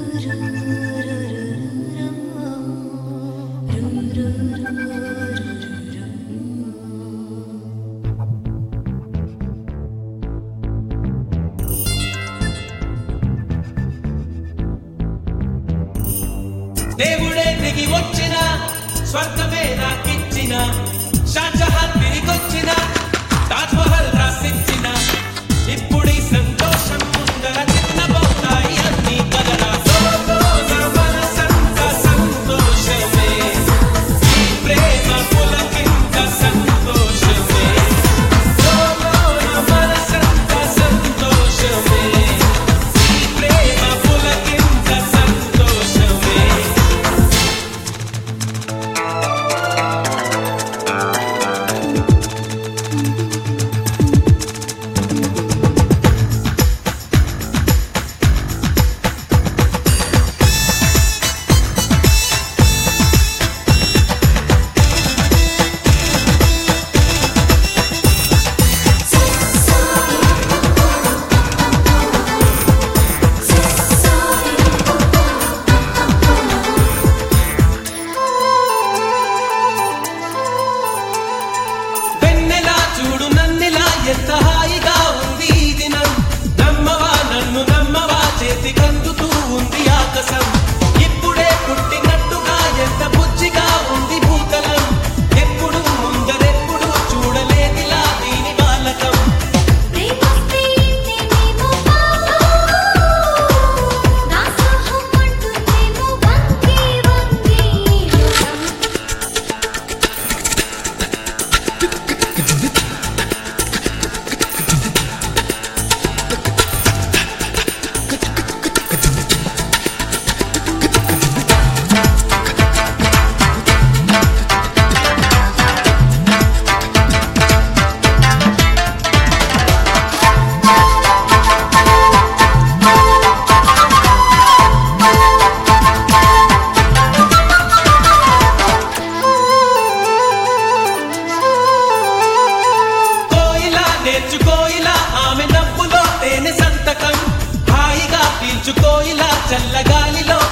దేవుడే దిగి వచ్చిన స్వర్గమే నాకిచ్చిన షాజహాన్ తిరిగొచ్చిన తాజ్ మహల్ రాసిచ్చిన ఇప్పుడీ సంతోషం ముందర చిన్నబోతాయి అన్ని కలరా మనసంత సంతోషమే ఈ ప్రేమ పులకింత సంతోషమే మనసంత సంతోషమే ఈ ప్రేమ పులకింత సంతోషమే. ఎంత హాయిగా ఉంది ఈ దినం నమ్మవా నన్ను నమ్మవా చేతికి అందుతూ ఉంది ఆకాశం ఇప్పుడే పుట్టినట్టుగా ఎంత బుజ్జిగా ఉంది భూతలం ఎప్పుడు ముందరెప్పుడు చూడలేదిలా దీని బాలకం నేర్చుకోయిలా ఆమె నవ్వులో తేనె సంతకం హాయిగా పీల్చుకోయిలా చల్లగాలిలో